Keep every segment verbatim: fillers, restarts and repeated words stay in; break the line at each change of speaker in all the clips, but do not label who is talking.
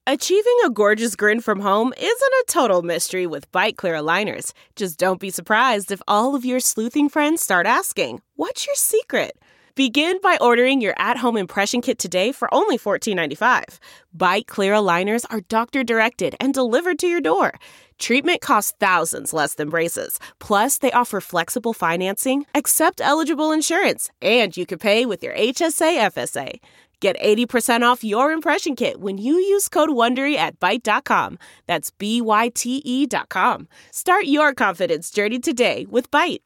Achieving a gorgeous grin from home isn't a total mystery with Byte Clear aligners. Just don't be surprised if all of your sleuthing friends start asking, "What's your secret?" Begin by ordering your at-home impression kit today for only fourteen ninety-five. Byte Clear aligners are doctor-directed and delivered to your door. Treatment costs thousands less than braces. Plus, they offer flexible financing, accept eligible insurance, and you can pay with your H S A F S A. Get eighty percent off your impression kit when you use code WONDERY at byte dot com. That's B Y T E dot com. Start your confidence journey today with Byte.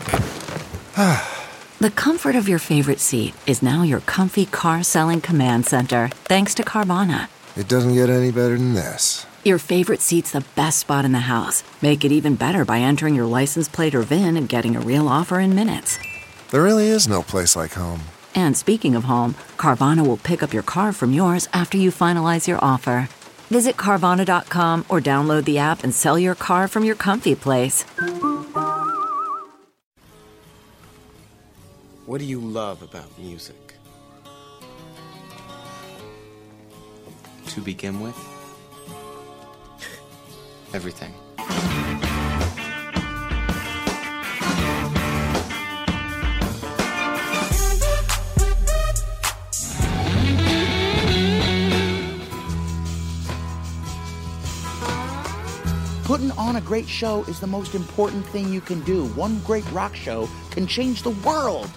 The comfort of your favorite seat is now your comfy car-selling command center, thanks to Carvana.
It doesn't get any better than this.
Your favorite seat's the best spot in the house. Make it even better by entering your license plate or V I N and getting a real offer in minutes.
There really is no place like home.
And speaking of home, Carvana will pick up your car from yours after you finalize your offer. Visit Carvana dot com or download the app and sell your car from your comfy place.
What do you love about music? To begin with, everything.
Putting on a great show is the most important thing you can do. One great rock show can change the world.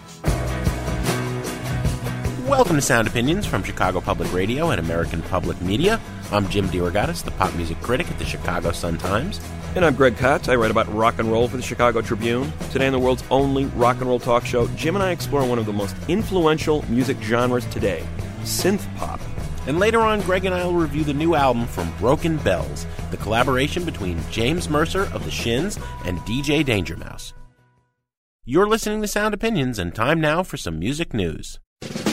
Welcome to Sound Opinions from Chicago Public Radio and American Public Media. I'm Jim DeRogatis, the pop music critic at the Chicago Sun-Times.
And I'm Greg Kotz. I write about rock and roll for the Chicago Tribune. Today on the world's only rock and roll talk show, Jim and I explore one of the most influential music genres today, synth pop.
And later on, Greg and I will review the new album from Broken Bells, the collaboration between James Mercer of the Shins and D J Danger Mouse. You're listening to Sound Opinions, and time now for some music news.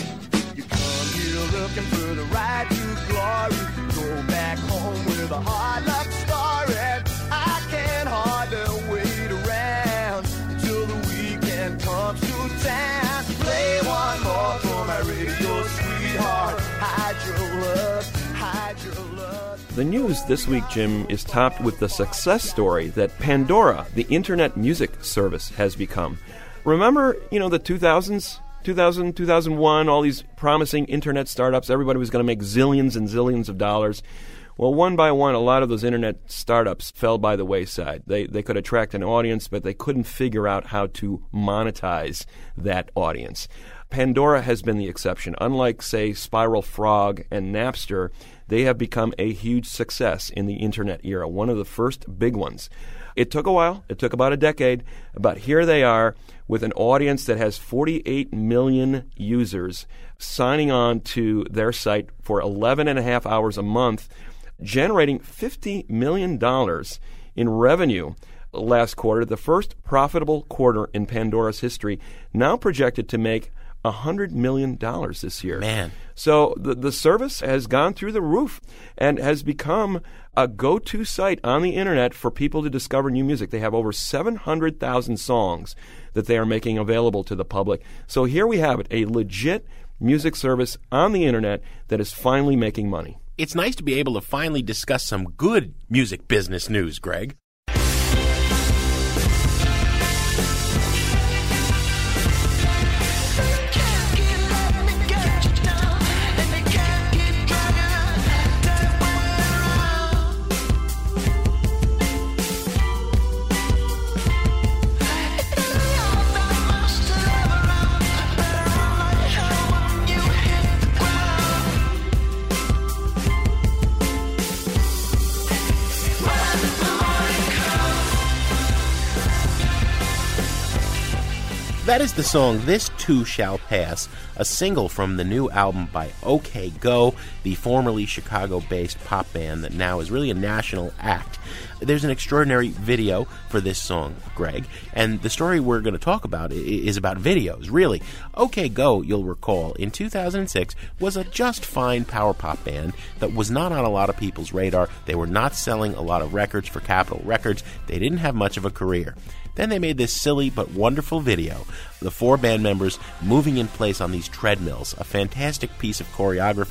You come here looking for the ride to glory. Go back home with a hard luck story. I can hardly wait around until the weekend comes to town. Play one more for my radio sweetheart. Hide your love, hide your love.
The news this week, Jim, is topped with the success story that Pandora, the internet music service, has become. Remember, you know, the two thousands? two thousand, two thousand one, all these promising internet startups, everybody was going to make zillions and zillions of dollars. Well, one by one, a lot of those internet startups fell by the wayside. They they could attract an audience, but they couldn't figure out how to monetize that audience. Pandora has been the exception. Unlike, say, Spiral Frog and Napster, they have become a huge success in the internet era, one of the first big ones. It took a while. It took about a decade, but here they are with an audience that has forty-eight million users signing on to their site for eleven and a half hours a month, generating fifty million dollars in revenue last quarter, the first profitable quarter in Pandora's history, now projected to make one hundred million dollars this year.
Man.
So the, the service has gone through the roof and has become a go-to site on the internet for people to discover new music. They have over seven hundred thousand songs that they are making available to the public. So here we have it, a legit music service on the internet that is finally making money.
It's nice to be able to finally discuss some good music business news, Greg. That is the song This Too Shall Pass, a single from the new album by OK Go, the formerly Chicago-based pop band that now is really a national act. There's an extraordinary video for this song, Greg, and the story we're going to talk about is about videos, really. OK Go, you'll recall, in two thousand six was a just fine power pop band that was not on a lot of people's radar. They were not selling a lot of records for Capitol Records. They didn't have much of a career. Then they made this silly but wonderful video, the four band members moving in place on these treadmills, a fantastic piece of choreography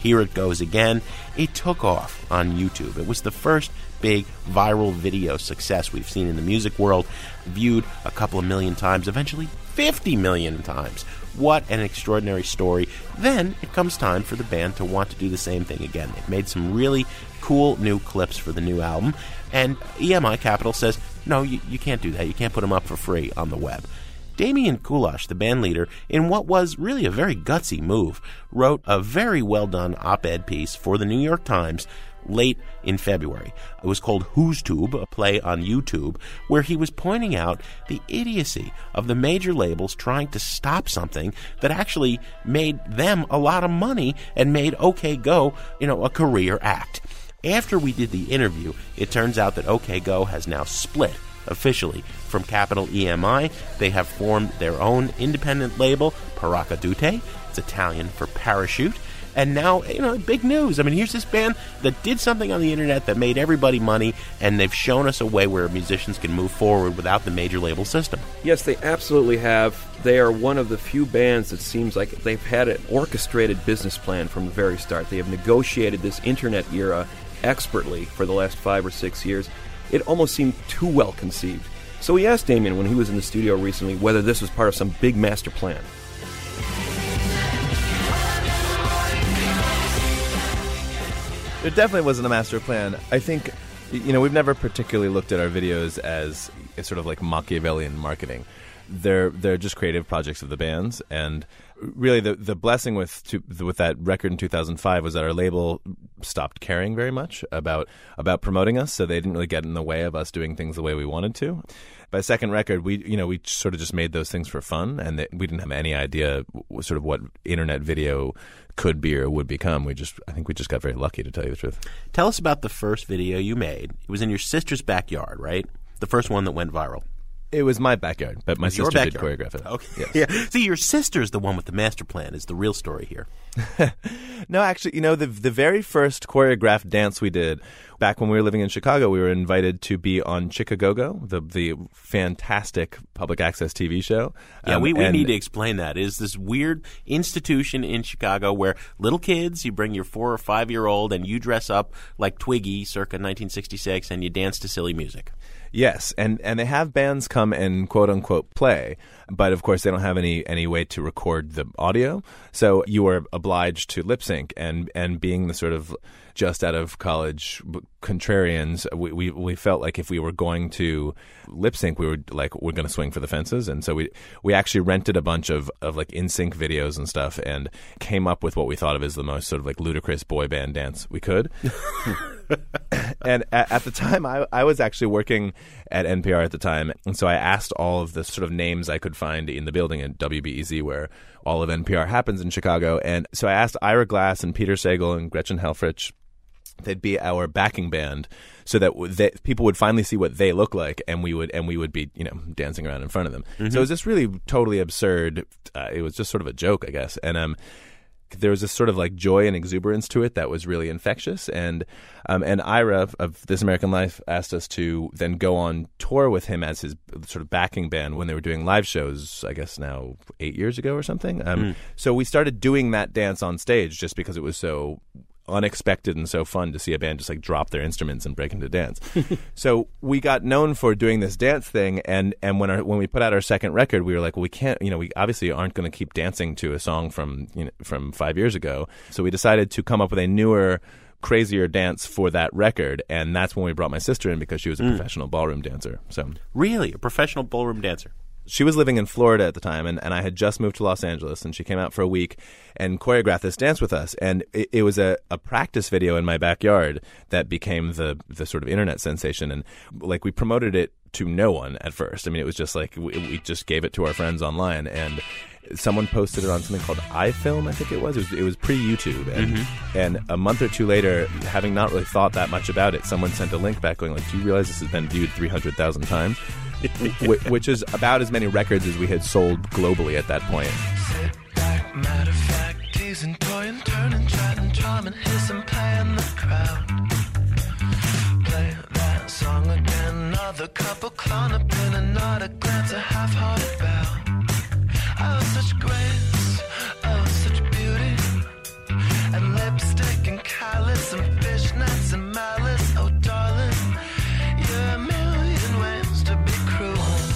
Here It Goes Again. It took off on YouTube. It was the first big viral video success we've seen in the music world, viewed a couple of million times, eventually fifty million times. What an extraordinary story. Then it comes time for the band to want to do the same thing again. They've made some really cool new clips for the new album, and E M I Capital says, no, you, you can't do that. You can't put them up for free on the web. Damian Kulash, the band leader, in what was really a very gutsy move, wrote a very well-done op-ed piece for the New York Times late in February. It was called Who's Tube, a play on YouTube, where he was pointing out the idiocy of the major labels trying to stop something that actually made them a lot of money and made OK Go, you know, a career act. After we did the interview, it turns out that OK Go has now split officially from Capital E M I. They have formed their own independent label, Paracadute. It's Italian for parachute. And now, you know, big news. I mean, here's this band that did something on the internet that made everybody money, and they've shown us a way where musicians can move forward without the major label system.
Yes, they absolutely have. They are one of the few bands that seems like they've had an orchestrated business plan from the very start. They have negotiated this internet era expertly for the last five or six years. It almost seemed too well conceived. So we asked Damian when he was in the studio recently whether this was part of some big master plan.
It definitely wasn't a master plan. I think, you know, we've never particularly looked at our videos as sort of like Machiavellian marketing. They're they're just creative projects of the bands, and really the the blessing with to, with that record in two thousand five was that our label stopped caring very much about about promoting us, so they didn't really get in the way of us doing things the way we wanted to. By the second record, we you know we sort of just made those things for fun, and they, we didn't have any idea sort of what internet video could be or would become. We just I think we just got very lucky, to tell you the truth.
Tell us about the first video you made. It was in your sister's backyard, right? The first one that went viral.
It was my backyard, but my sister
backyard.
did choreograph it.
Okay.
Yes.
Yeah. See, your sister's the one with the master plan is the real story here.
No, actually, you know, the the very first choreographed dance we did, back when we were living in Chicago, we were invited to be on Chicago, the the fantastic public access T V show.
Yeah,
um,
we, we
and
need to explain that. It is this weird institution in Chicago where little kids, you bring your four or five-year-old and you dress up like Twiggy circa nineteen sixty-six and you dance to silly music.
Yes, and, and they have bands come and quote-unquote play, but of course they don't have any, any way to record the audio, so you are obliged to lip-sync, and, and being the sort of just-out-of-college contrarians, we, we we felt like if we were going to lip-sync, we were like, we're going to swing for the fences, and so we we actually rented a bunch of, of like in-sync videos and stuff, and came up with what we thought of as the most sort of like ludicrous boy band dance we could. And at, at the time, I, I was actually working at N P R at the time, and so I asked all of the sort of names I could find in the building at W B E Z, where all of N P R happens in Chicago. And so I asked Ira Glass and Peter Sagal and Gretchen Helfrich. They'd be our backing band, so that they, people would finally see what they look like, and we would and we would be, you know, dancing around in front of them. Mm-hmm. So it was just really totally absurd. Uh, it was just sort of a joke, I guess, and um. there was this sort of like joy and exuberance to it that was really infectious. And um, and Ira of This American Life asked us to then go on tour with him as his sort of backing band when they were doing live shows, I guess now eight years ago or something. Um, mm. So we started doing that dance on stage just because it was so unexpected and so fun to see a band just like drop their instruments and break into dance. So we got known for doing this dance thing, and and when our when we put out our second record, we were like, well, we can't, you know, we obviously aren't going to keep dancing to a song from, you know, from five years ago. So we decided to come up with a newer, crazier dance for that record, and that's when we brought my sister in, because she was a mm. professional ballroom dancer. So
really, a professional ballroom dancer.
She was living in Florida at the time, and, and I had just moved to Los Angeles, and she came out for a week and choreographed this dance with us. And it, it was a, a practice video in my backyard that became the the sort of internet sensation. And like we promoted it to no one at first. I mean, it was just like we, we just gave it to our friends online, and someone posted it on something called iFilm, I think it was. It was, it was pre-YouTube. And, mm-hmm. and a month or two later, having not really thought that much about it, someone sent a link back going like, do you realize this has been viewed three hundred thousand times? Which is about as many records as we had sold globally at that point.
Sit back, matter of fact, teasing, toying, turning, chatting, charming, hissing, playing the crowd. Play that song again, another couple clown up in another glance, a half-hearted bow. Oh, such grace, oh, such beauty, and lipstick It's not so malice, oh darling. You're a million ways to be cruel.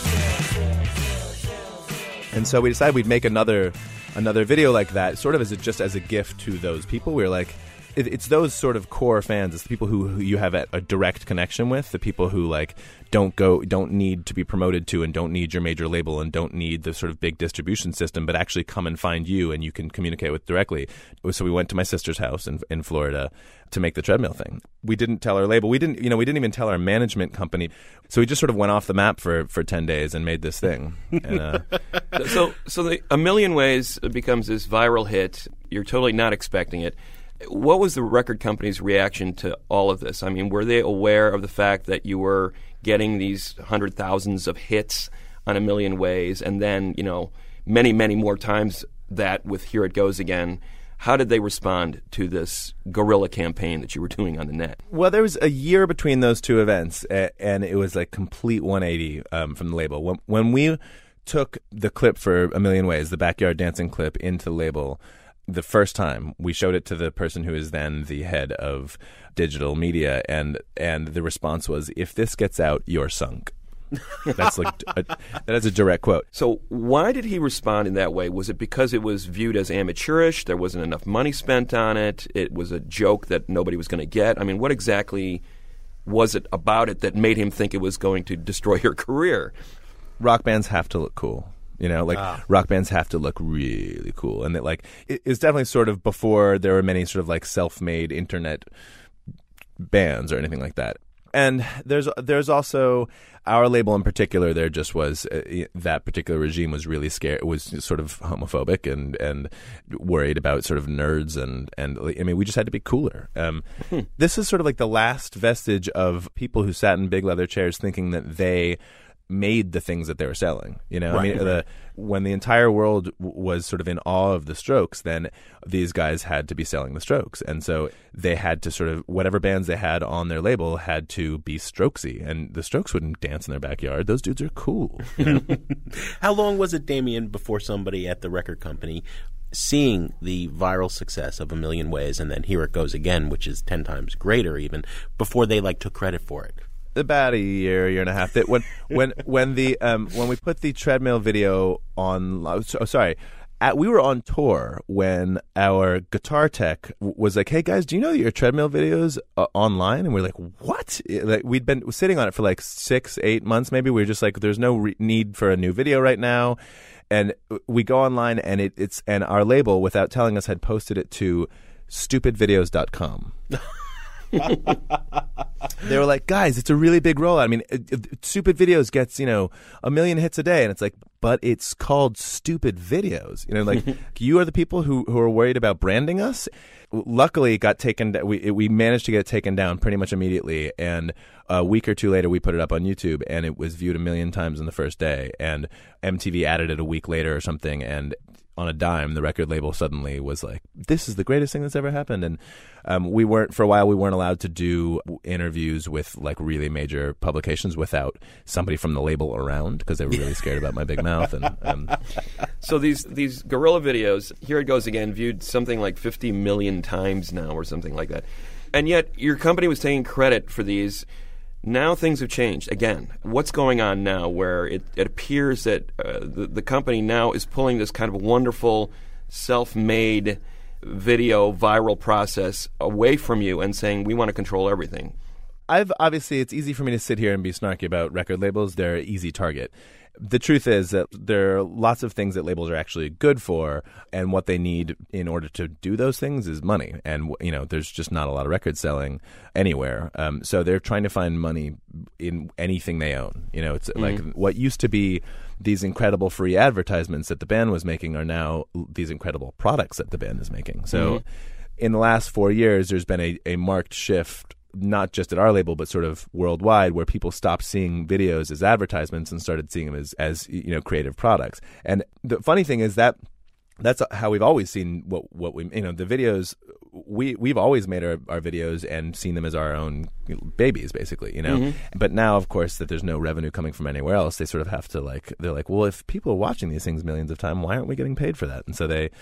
And so we decided we'd make another another video like that, sort of as a, just as a gift to those people. We were like, it, it's those sort of core fans. It's the people who, who you have a, a direct connection with, the people who like don't go, don't need to be promoted to, and don't need your major label, and don't need the sort of big distribution system, but actually come and find you, and you can communicate with directly. So we went to my sister's house in in Florida to make the treadmill thing. We didn't tell our label. We didn't, you know, we didn't even tell our management company. So we just sort of went off the map for, for ten days and made this thing. And, uh,
so, so the, A Million Ways becomes this viral hit. You're totally not expecting it. What was the record company's reaction to all of this? I mean, were they aware of the fact that you were getting these hundred thousands of hits on A Million Ways, and then, you know, many, many more times that with Here It Goes Again? How did they respond to this guerrilla campaign that you were doing on the net?
Well, there was a year between those two events, and it was like complete one eighty um, from the label. When, when we took the clip for A Million Ways, the backyard dancing clip, into the label, the first time we showed it to the person who is then the head of digital media, and and the response was, "If this gets out, you're sunk." That's like a, that is a direct quote.
So why did he respond in that way? Was it because it was viewed as amateurish? There wasn't enough money spent on it? It was a joke that nobody was going to get? I mean, what exactly was it about it that made him think it was going to destroy your career?
Rock bands have to look cool. You know, like
ah.
rock bands have to look really cool. And that, like, it, it's definitely sort of before there were many sort of like self-made internet bands or anything like that. And there's there's also our label in particular. There just was uh, that particular regime was really scared. Was sort of homophobic and, and worried about sort of nerds and and I mean we just had to be cooler. Um, hmm. This is sort of like the last vestige of people who sat in big leather chairs thinking that they made the things that they were selling. You know,
right,
I mean,
right.
the, when the entire world w- was sort of in awe of the Strokes, then these guys had to be selling the Strokes, and so they had to sort of whatever bands they had on their label had to be Strokesy, and the Strokes wouldn't dance in their backyard. Those dudes are cool. You know?
How long was it, Damien, before somebody at the record company, seeing the viral success of A Million Ways and then Here It Goes Again, which is ten times greater even, before they like took credit for it?
About a year, year and a half. That when when when the um, when we put the treadmill video on, oh, sorry, at, we were on tour when our guitar tech was like, "Hey guys, do you know that your treadmill videos uh, online?" And we're like, "What?" Like we'd been sitting on it for like six, eight months, maybe. We were just like, "There's no re- need for a new video right now," and we go online and it, it's and our label, without telling us, had posted it to stupid videos dot com. They were like, guys, it's a really big rollout. I mean, it, it, Stupid Videos gets, you know, a million hits a day. And it's like, but it's called Stupid Videos. You know, like, you are the people who, who are worried about branding us. Luckily, it got taken. We it, we managed to get it taken down pretty much immediately. And a week or two later, we put it up on YouTube, and it was viewed a million times in the first day. And M T V added it a week later or something. And on a dime, the record label suddenly was like, this is the greatest thing that's ever happened. And um, we weren't, for a while, we weren't allowed to do interviews with like really major publications without somebody from the label around, because they were really scared about my big mouth. And um,
So these these guerrilla videos, Here It Goes Again, viewed something like fifty million times now or something like that. And yet your company was taking credit for these. Now things have changed again. What's going on now where it, it appears that uh, the, the company now is pulling this kind of wonderful self-made video viral process away from you and saying, we want to control everything?
I've obviously, it's easy for me to sit here and be snarky about record labels. They're an easy target. The truth is that there are lots of things that labels are actually good for, and what they need in order to do those things is money. And, you know, there's just not a lot of records selling anywhere. Um, so they're trying to find money in anything they own. You know, it's mm-hmm. like what used to be these incredible free advertisements that the band was making are now these incredible products that the band is making. So mm-hmm. in the last four years, there's been a, a marked shift, not just at our label, but sort of worldwide, where people stopped seeing videos as advertisements and started seeing them as, as you know, creative products. And the funny thing is that that's how we've always seen what what we, you know, the videos, we, we've always made our, our videos and seen them as our own babies, basically, you know. Mm-hmm. But now, of course, that there's no revenue coming from anywhere else, they sort of have to, like, they're like, well, if people are watching these things millions of times, why aren't we getting paid for that? And so they...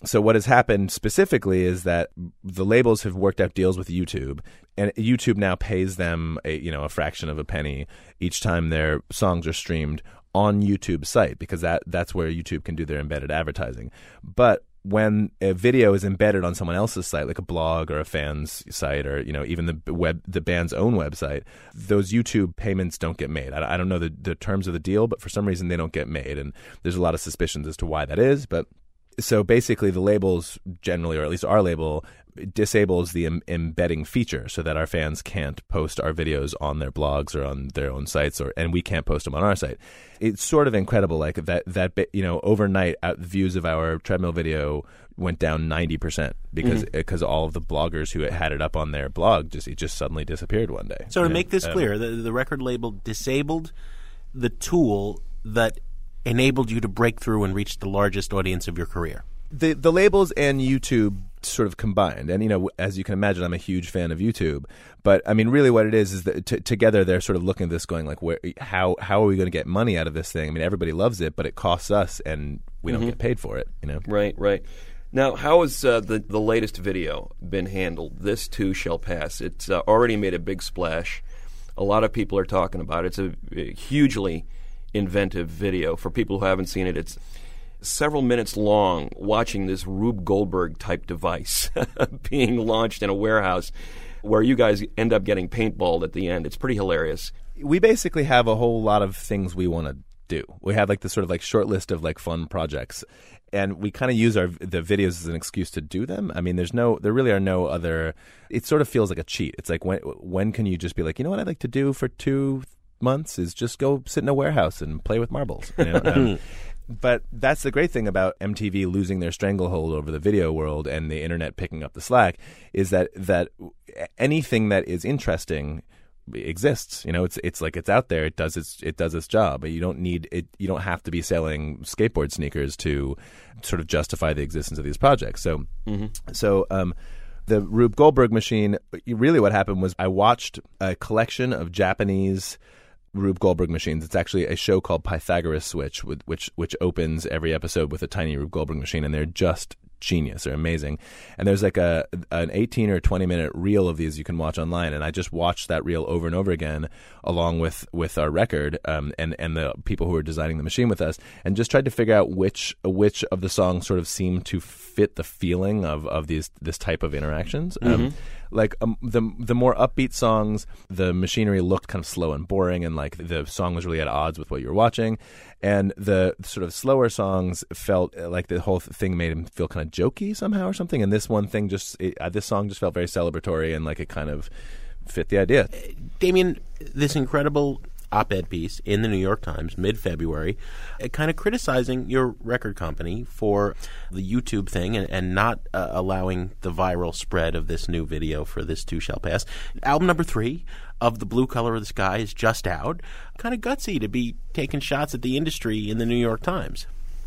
so what has happened specifically is that the labels have worked out deals with YouTube, and YouTube now pays them a, you know, a fraction of a penny each time their songs are streamed on YouTube's site, because that that's where YouTube can do their embedded advertising. But when a video is embedded on someone else's site, like a blog or a fan's site, or you know even the web, the band's own website, those YouTube payments don't get made. I, I don't know the, the terms of the deal, but for some reason they don't get made, and there's a lot of suspicions as to why that is. But so basically, the labels generally, or at least our label, disables the em- embedding feature, so that our fans can't post our videos on their blogs or on their own sites, or and we can't post them on our site. It's sort of incredible, like that. That you know, overnight, out, views of our treadmill video went down ninety percent because because mm-hmm. all of the bloggers who had it up on their blog just it just suddenly disappeared one day.
So to
know?
make this
um,
clear, the, the record label disabled the tool that enabled you to break through and reach the largest audience of your career.
The the labels and YouTube sort of combined, and you know, as you can imagine, I'm a huge fan of YouTube. But I mean, really, what it is is that t- together they're sort of looking at this, going like, "Where? How? How are we going to get money out of this thing? I mean, everybody loves it, but it costs us, and we mm-hmm. don't get paid for it." You know,
right, right. Now, how has uh, the the latest video been handled? This too shall pass. It's uh, already made a big splash. A lot of people are talking about it. It's a, a hugely inventive video. For people who haven't seen it, it's several minutes long, watching this Rube Goldberg type device being launched in a warehouse where you guys end up getting paintballed at the end. It's pretty hilarious.
We basically have a whole lot of things we want to do. We have like this sort of like short list of like fun projects, and we kind of use our the videos as an excuse to do them. I mean, there's no, there really are no other. It sort of feels like a cheat. It's like when when can you just be like, you know what I'd like to do for two months is just go sit in a warehouse and play with marbles. You know? um, But that's the great thing about M T V losing their stranglehold over the video world and the internet picking up the slack, is that that anything that is interesting exists. You know, it's it's like it's out there. It does its it does its job. But you don't need it. You don't have to be selling skateboard sneakers to sort of justify the existence of these projects. So, mm-hmm. so. Um, The Rube Goldberg machine, really what happened was I watched a collection of Japanese Rube Goldberg machines. It's actually a show called Pythagoras Switch, with, which which opens every episode with a tiny Rube Goldberg machine, and they're just genius. They're amazing. And there's like a an eighteen or twenty minute reel of these you can watch online, and I just watched that reel over and over again along with, with our record um, and, and the people who were designing the machine with us, and just tried to figure out which which of the songs sort of seemed to fit the feeling of, of these this type of interactions. Mm-hmm. Um, like um, the the more upbeat songs, the machinery looked kind of slow and boring, and like the song was really at odds with what you were watching. And the sort of slower songs felt like the whole thing made him feel kind of jokey somehow or something. And this one thing just, it, uh, this song just felt very celebratory, and like it kind of fit the idea.
Damien, this incredible op-ed piece in the New York Times mid-February, uh, kind of criticizing your record company for the YouTube thing and, and not uh, allowing the viral spread of this new video for This Too Shall Pass. Album number three of The Blue Color of the Sky is just out. Kind of gutsy to be taking shots at the industry in the New York Times.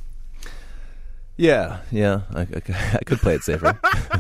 Yeah, yeah, I, I, I could play it safer.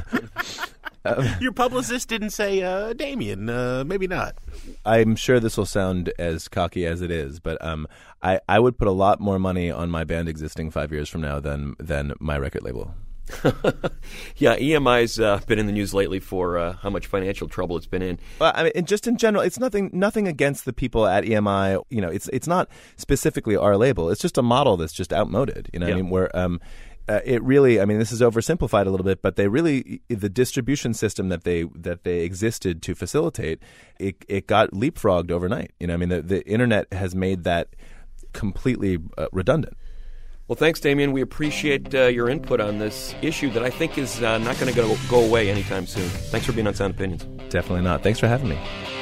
Um, Your publicist didn't say, uh, Damien, uh, maybe not.
I'm sure this will sound as cocky as it is, but um, I, I would put a lot more money on my band existing five years from now than than my record label.
Yeah, E M I's uh, been in the news lately for uh, how much financial trouble it's been in.
Well, I mean, and just in general, it's nothing nothing against the people at E M I. You know, it's it's not specifically our label. It's just a model that's just outmoded. You know, yeah. I mean, where um. Uh, it really, I mean, this is oversimplified a little bit, but they really, the distribution system that they that they existed to facilitate, it it got leapfrogged overnight. You know, I mean, the, the internet has made that completely uh, redundant.
Well, thanks, Damien. We appreciate uh, your input on this issue that I think is uh, not going to go go away anytime soon. Thanks for being on Sound Opinions.
Definitely not. Thanks for having me.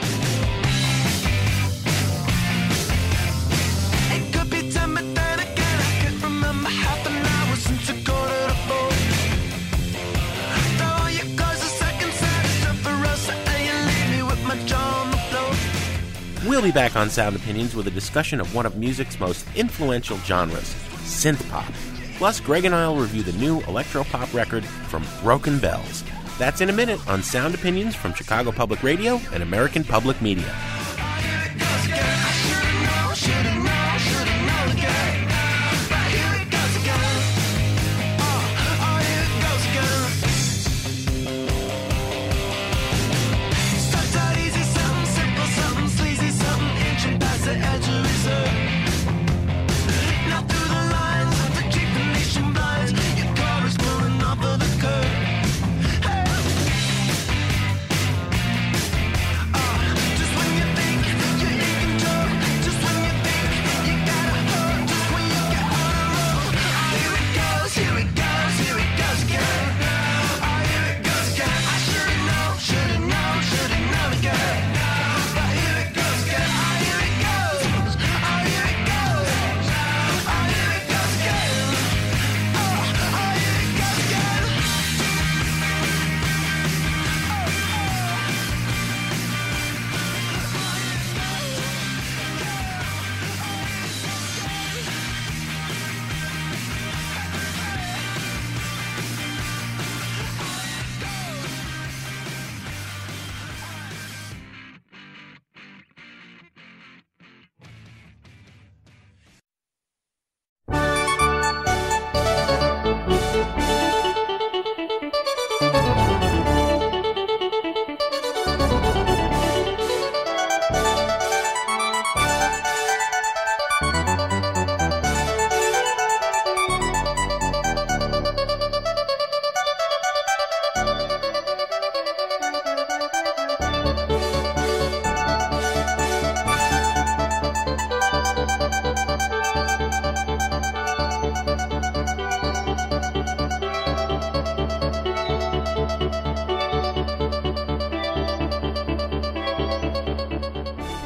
We'll be back on Sound Opinions with a discussion of one of music's most influential genres, synth pop. Plus, Greg and I will review the new electro-pop record from Broken Bells. That's in a minute on Sound Opinions from Chicago Public Radio and American Public Media.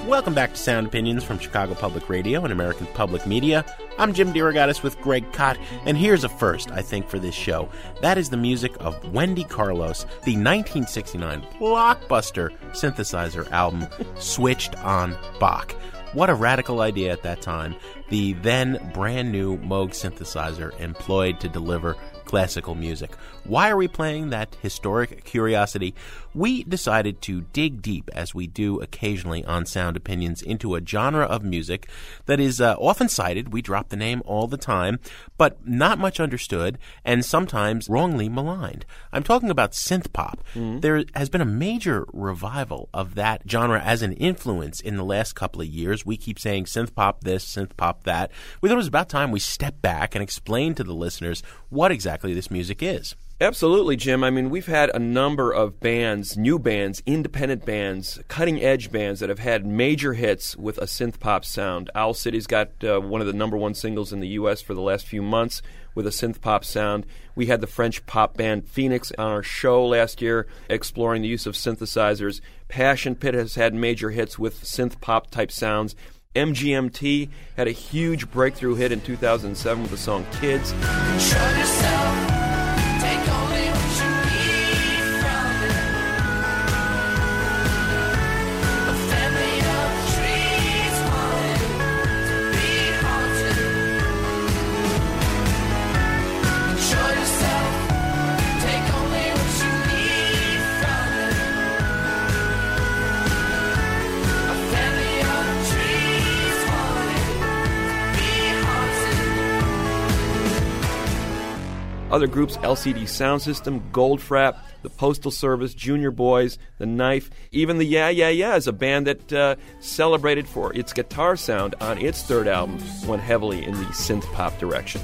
Welcome back to Sound Opinions from Chicago Public Radio and American Public Media. I'm Jim DeRogatis with Greg Kot, and here's a first, I think, for this show. That is the music of Wendy Carlos, the nineteen sixty-nine blockbuster synthesizer album, Switched on Bach. What a radical idea at that time. The then brand new Moog synthesizer employed to deliver classical music. Why are we playing that historic curiosity? We decided to dig deep, as we do occasionally on Sound Opinions, into a genre of music that is uh, often cited. We drop the name all the time, but not much understood and sometimes wrongly maligned. I'm talking about synth pop. Mm-hmm. There has been a major revival of that genre as an influence in the last couple of years. We keep saying synth pop this, synth pop that. We thought it was about time we step back and explain to the listeners what exactly this music is.
Absolutely, Jim. I mean, we've had a number of bands, new bands, independent bands, cutting-edge bands that have had major hits with a synth-pop sound. Owl City's got uh, one of the number one singles in the U S for the last few months with a synth-pop sound. We had the French pop band Phoenix on our show last year exploring the use of synthesizers. Passion Pit has had major hits with synth-pop type sounds. M G M T had a huge breakthrough hit in two thousand seven with the song Kids.
Show yourself. Take only what you need from it. A family of trees wanted to be haunted. Show yourself. Take only what you need from it. A family of trees wanted to be haunted.
Other groups, L C D Sound System, Goldfrapp, the Postal Service, Junior Boys, The Knife, even the Yeah Yeah Yeahs, a band that uh, celebrated for its guitar sound on its third album, went heavily in the synth pop direction.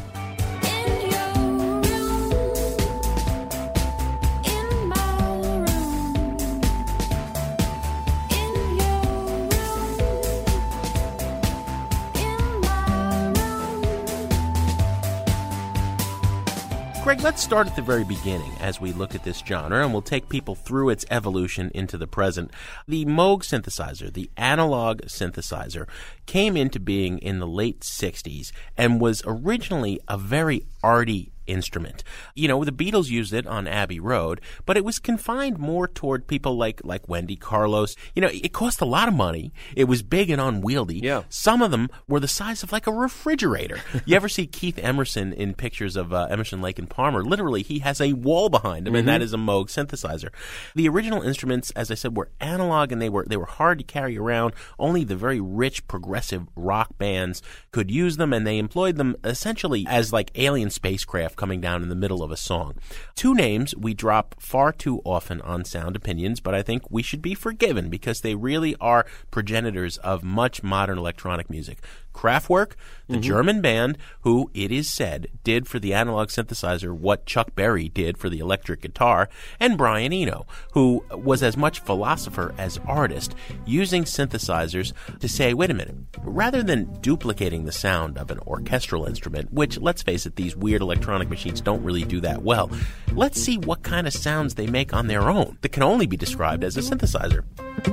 Greg, let's start at the very beginning as we look at this genre, and we'll take people through its evolution into the present. The Moog synthesizer, the analog synthesizer, came into being in the late sixties and was originally a very arty instrument. You know, the Beatles used it on Abbey Road, but it was confined more toward people like like Wendy Carlos. You know, it cost a lot of money. It was big and unwieldy.
Yeah.
Some of them were the size of like a refrigerator. You ever see Keith Emerson in pictures of uh, Emerson, Lake and Palmer? Literally, he has a wall behind him, mm-hmm. and that is a Moog synthesizer. The original instruments, as I said, were analog, and they were they were hard to carry around. Only the very rich, progressive rock bands could use them, and they employed them essentially as like alien spacecraft coming down in the middle of a song. Two names we drop far too often on Sound Opinions, but I think we should be forgiven because they really are progenitors of much modern electronic music. Kraftwerk, the mm-hmm. German band who, it is said, did for the analog synthesizer what Chuck Berry did for the electric guitar, and Brian Eno, who was as much philosopher as artist, using synthesizers to say, wait a minute, rather than duplicating the sound of an orchestral instrument, which, let's face it, these weird electronic machines don't really do that well, let's see what kind of sounds they make on their own that can only be described as a synthesizer.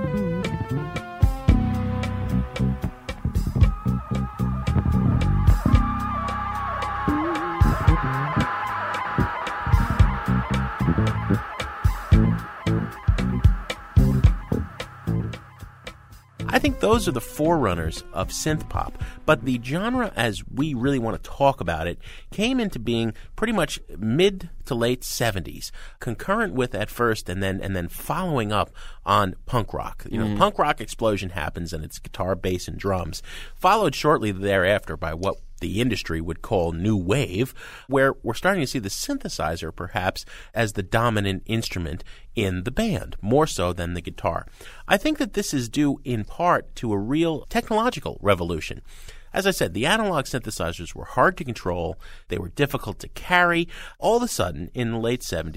I think those are the forerunners of synth pop, but the genre, as we really want to talk about it, came into being pretty much mid to late seventies, concurrent with at first and then and then following up on punk rock. You know, mm. punk rock explosion happens and it's guitar, bass, and drums, followed shortly thereafter by what the industry would call new wave, where we're starting to see the synthesizer perhaps as the dominant instrument in the band, more so than the guitar. I think that this is due in part to a real technological revolution. As I said, the analog synthesizers were hard to control. They were difficult to carry. All of a sudden, in the late seventies,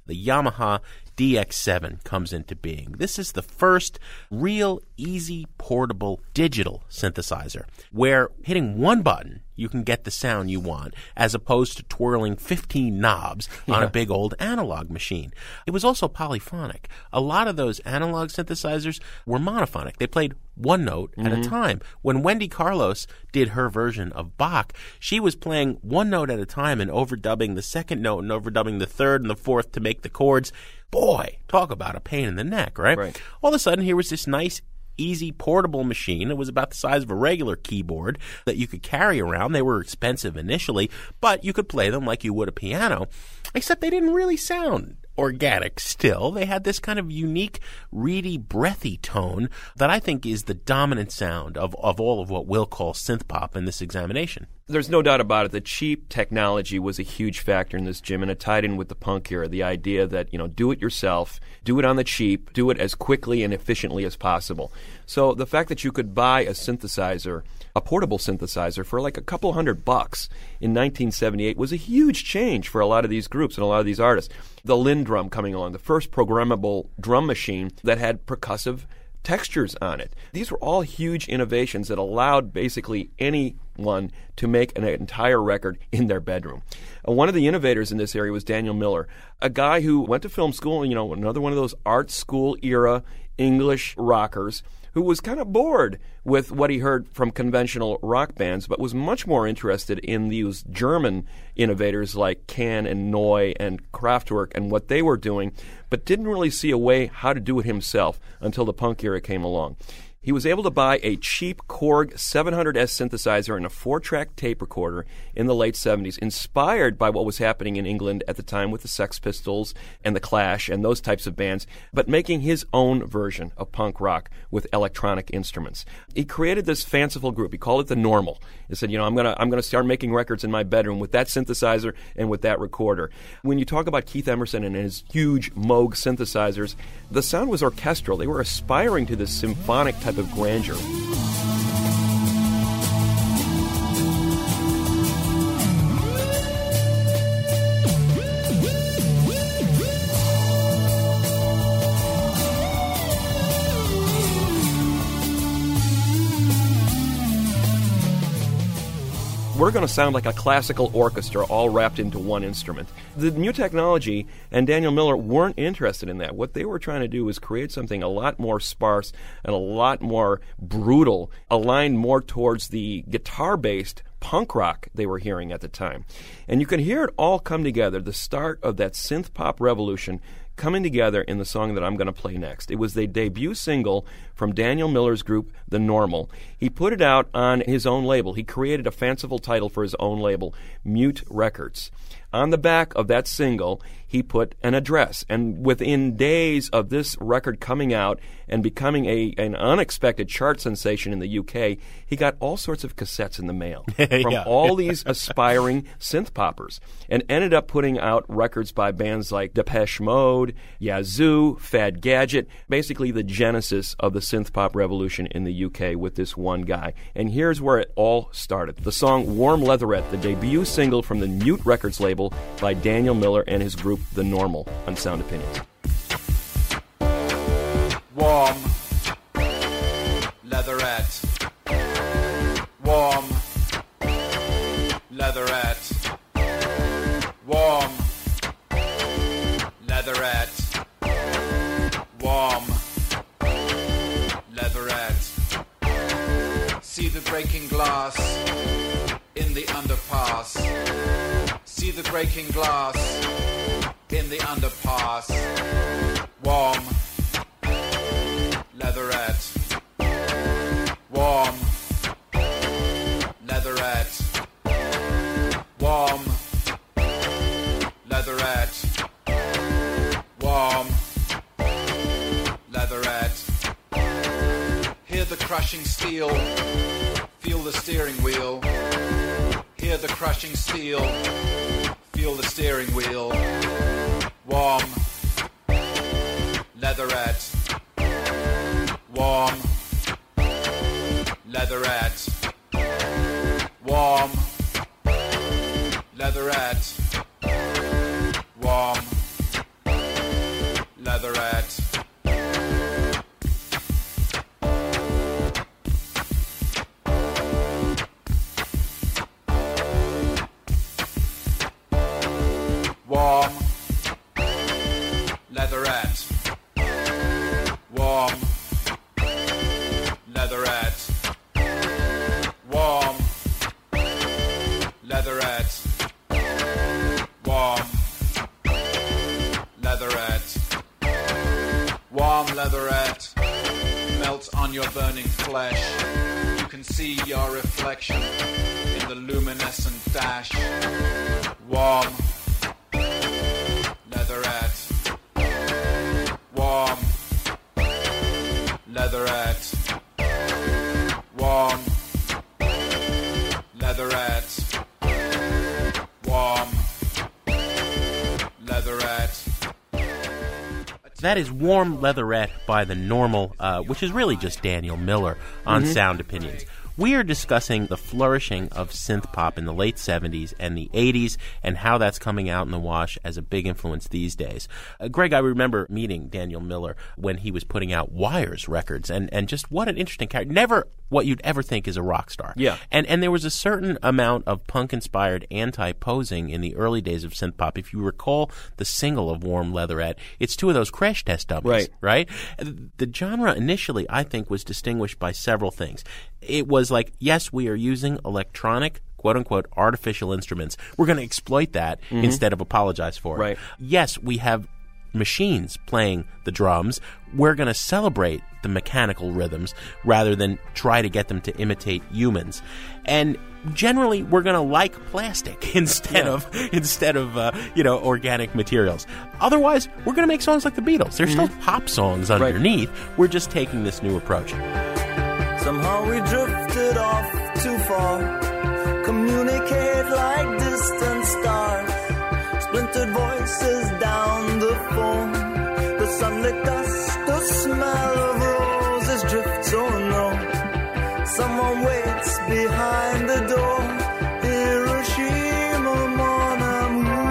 the Yamaha D X seven comes into being. This is the first real easy, portable, digital synthesizer where hitting one button, you can get the sound you want, as opposed to twirling fifteen knobs on
Yeah.
a big old analog machine. It was also polyphonic. A lot of those analog synthesizers were monophonic. They played one note at a time. When Wendy Carlos did her version of Bach, she was playing one note at a time and overdubbing the second note and overdubbing the third and the fourth to make the chords. Boy, talk about a pain in the neck, right?
Right.
All of a sudden, here was this nice, easy, portable machine. It was about the size of a regular keyboard that you could carry around. They were expensive initially, but you could play them like you would a piano, except they didn't really sound organic still. They had this kind of unique, reedy, breathy tone that I think is the dominant sound of, of all of what we'll call synth pop in this examination.
There's no doubt about it. The cheap technology was a huge factor in this, Jim, and it tied in with the punk era. The idea that, you know, do it yourself, do it on the cheap, do it as quickly and efficiently as possible. So the fact that you could buy a synthesizer, a portable synthesizer, for like a couple hundred bucks in nineteen seventy-eight was a huge change for a lot of these groups and a lot of these artists. The Lindrum coming along, the first programmable drum machine that had percussive textures on it. These were all huge innovations that allowed basically anyone to make an entire record in their bedroom. Uh, one of the innovators in this area was Daniel Miller, a guy who went to film school, you know, another one of those art school era English rockers who was kind of bored with what he heard from conventional rock bands, but was much more interested in these German innovators like Can and Neu and Kraftwerk and what they were doing, but didn't really see a way how to do it himself until the punk era came along. He was able to buy a cheap Korg seven hundred S synthesizer and a four-track tape recorder in the late seventies, inspired by what was happening in England at the time with the Sex Pistols and the Clash and those types of bands, but making his own version of punk rock with electronic instruments. He created this fanciful group. He called it The Normal. He said, you know, I'm gonna I'm gonna start making records in my bedroom with that synthesizer and with that recorder. When you talk about Keith Emerson and his huge Moog synthesizers, the sound was orchestral. They were aspiring to this symphonic type of grandeur. We're going to sound like a classical orchestra all wrapped into one instrument. The new technology and Daniel Miller weren't interested in that. What they were trying to do was create something a lot more sparse and a lot more brutal, aligned more towards the guitar-based punk rock they were hearing at the time. And you can hear it all come together, the start of that synth pop revolution coming together in the song that I'm going to play next. It was the debut single from Daniel Miller's group, The Normal. He put it out on his own label. He created a fanciful title for his own label, Mute Records. On the back of that single, he put an address. And within days of this record coming out and becoming a an unexpected chart sensation in the U K, he got all sorts of cassettes in the mail from
Yeah.
all these aspiring synth poppers, and ended up putting out records by bands like Depeche Mode, Yazoo, Fad Gadget, basically the genesis of the synth pop revolution in the U K with this one guy. And here's where it all started. The song Warm Leatherette, the debut single from the Mute Records label by Daniel Miller and his group The Normal on Sound Opinions.
Warm leatherette. Warm leatherette. Warm leatherette. Warm leatherette. See the breaking glass in the underpass. See the breaking glass in the underpass. Warm leatherette. Warm leatherette. Warm leatherette. Warm leatherette. Hear the crushing steel. Feel the steering wheel. Hear the crushing steel. Feel the steering wheel. Warm leatherette. Warm leatherette. Warm leatherette. Warm what's on your burning flesh. You can see your reflection in the luminescent dash. Warm, leatherette. Warm, leatherette. Warm, leatherette. Warm, leatherette.
That is Warm Leatherette by The Normal, uh, which is really just Daniel Miller on mm-hmm. Sound Opinions. We are discussing the flourishing of synth pop in the late seventies and the eighties and how that's coming out in the wash as a big influence these days. Uh, Greg, I remember meeting Daniel Miller when he was putting out Wires records, and, and just what an interesting character. Never what you'd ever think is a rock star.
Yeah.
And and there was a certain amount of punk-inspired anti-posing in the early days of synth pop. If you recall the single of Warm Leatherette, it's two of those crash test dummies,
right?
right? The genre initially, I think, was distinguished by several things. It was like, yes, we are using electronic, quote-unquote, artificial instruments. We're going to exploit that mm-hmm. instead of apologize for it.
Right.
Yes, we have machines playing the drums. We're going to celebrate the mechanical rhythms rather than try to get them to imitate humans. And generally, we're going to like plastic instead
yeah.
of instead of uh, you know organic materials. Otherwise, we're going to make songs like the Beatles. There's mm-hmm. still pop songs underneath. Right. We're just taking this new approach.
Somehow we drifted off too far. Communicate like distant stars. Splintered voices down the phone. The sunlit dust, the smell of roses drifts on low. Someone waits behind the door. Hiroshima, mon amour.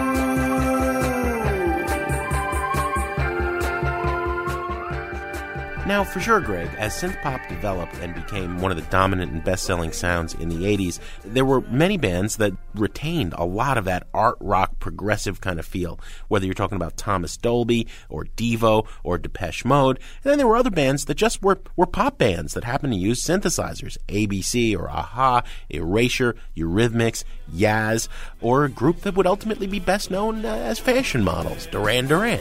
Now, for sure, Greg, as synth pop developed and became one of the dominant and best-selling sounds in the eighties, there were many bands that retained a lot of that art rock progressive kind of feel, whether you're talking about Thomas Dolby or Devo or Depeche Mode. And then there were other bands that just were, were pop bands that happened to use synthesizers, A B C or Aha, Erasure, Eurythmics, Yaz, or a group that would ultimately be best known uh, as fashion models, Duran Duran.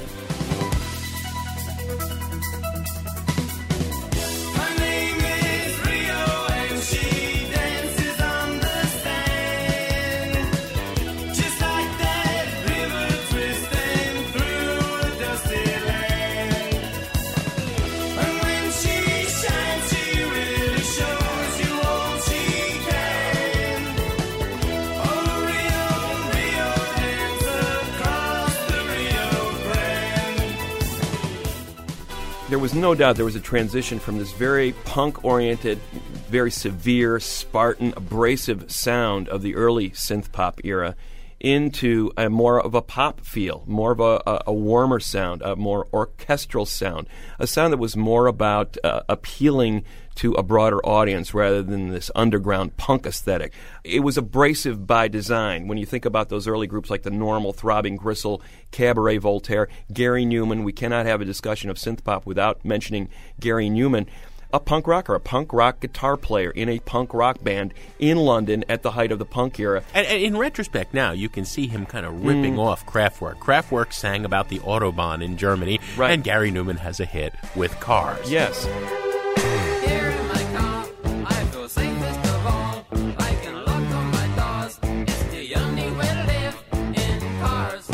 There was no doubt there was a transition from this very punk-oriented, very severe, Spartan, abrasive sound of the early synth-pop era into a more of a pop feel, more of a, a, a warmer sound, a more orchestral sound, a sound that was more about uh, appealing to a broader audience rather than this underground punk aesthetic. It was abrasive by design. When you think about those early groups like The Normal, Throbbing Gristle, Cabaret Voltaire, Gary Newman, we cannot have a discussion of synth pop without mentioning Gary Newman, a punk rocker, a punk rock guitar player in a punk rock band in London at the height of the punk era.
And, and in retrospect now, you can see him kind of ripping mm. off Kraftwerk. Kraftwerk sang about the Autobahn in Germany,
right.
and Gary Newman has a hit with Cars.
Yes.
Here in my car, I feel safest of all. I can lock on my doors. It's the only way to live in cars.